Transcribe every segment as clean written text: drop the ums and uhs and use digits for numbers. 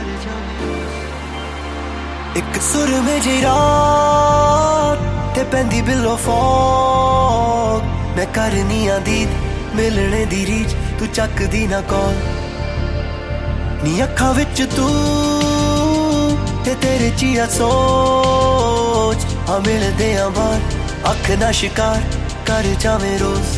एक सुर में जी रात ते पैंदी बिलो फॉग मैं करनी आदीद मिलने दी रीच तू चकदी ना कॉल नी अखां विच तू ते तेरे चिया सोच आ मिलदे आ बार अख ना शिकार कर जावे रोज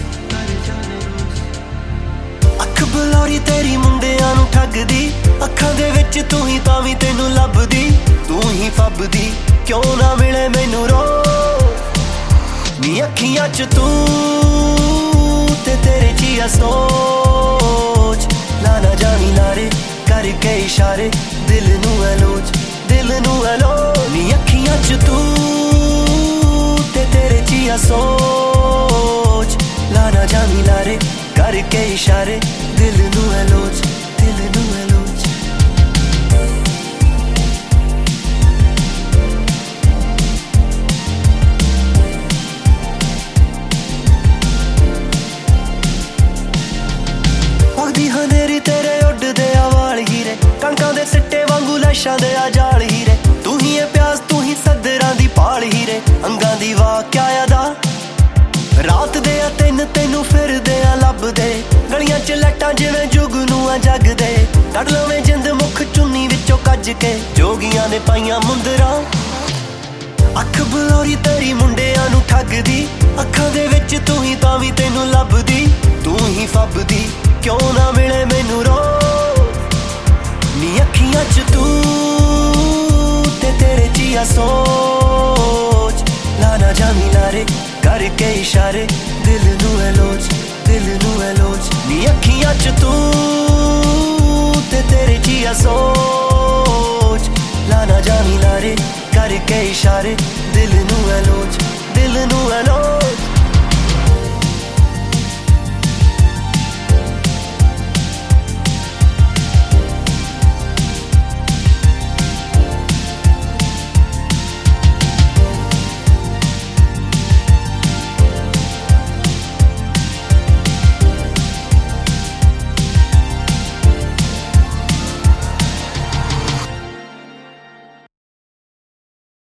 अख बलौरी तेरी मुंडियां नूं ठगदी अखां दे विच तू ही तां वी तैनूं लभदी तू ही फबदी क्यों ना मिले मैनू रो नी अखियां च तू ते तेरे चिया सोच ला ना जानी लारे करके इशारे दिल नू एलोच नी अखियां च तू ते तेरे चिया सोच ला ना जानी लारे करके इशारे दिल नू एलोच पगदी हनेरी तेरे उड्डदे आ वाल हीरे कणकां दे सिट्टे वांगू लाशां दे आ जाल हीरे तू ही है प्यास तू ही सदरां दी पाल हीरे अंगां दी वाह क्या अदा रात दे आ तैनू फिरदे आ लभदे गलियां च लट्टां जिवें जुगनू आ जगदे कढ लवें जिंद मुख चुन्नी विचों कज के जोगियां ने पाईयां मुंदरां अख बलौरी तेरी मुंडियां नूं ठगदी अखां दे विच तू ही तां वी तैनूं लभदी तू ही फबदी क्यों ना मिले मैनू रो नी अखियां च तू ते तेरे चिया सोच ला ना जानी लारे करके इशारे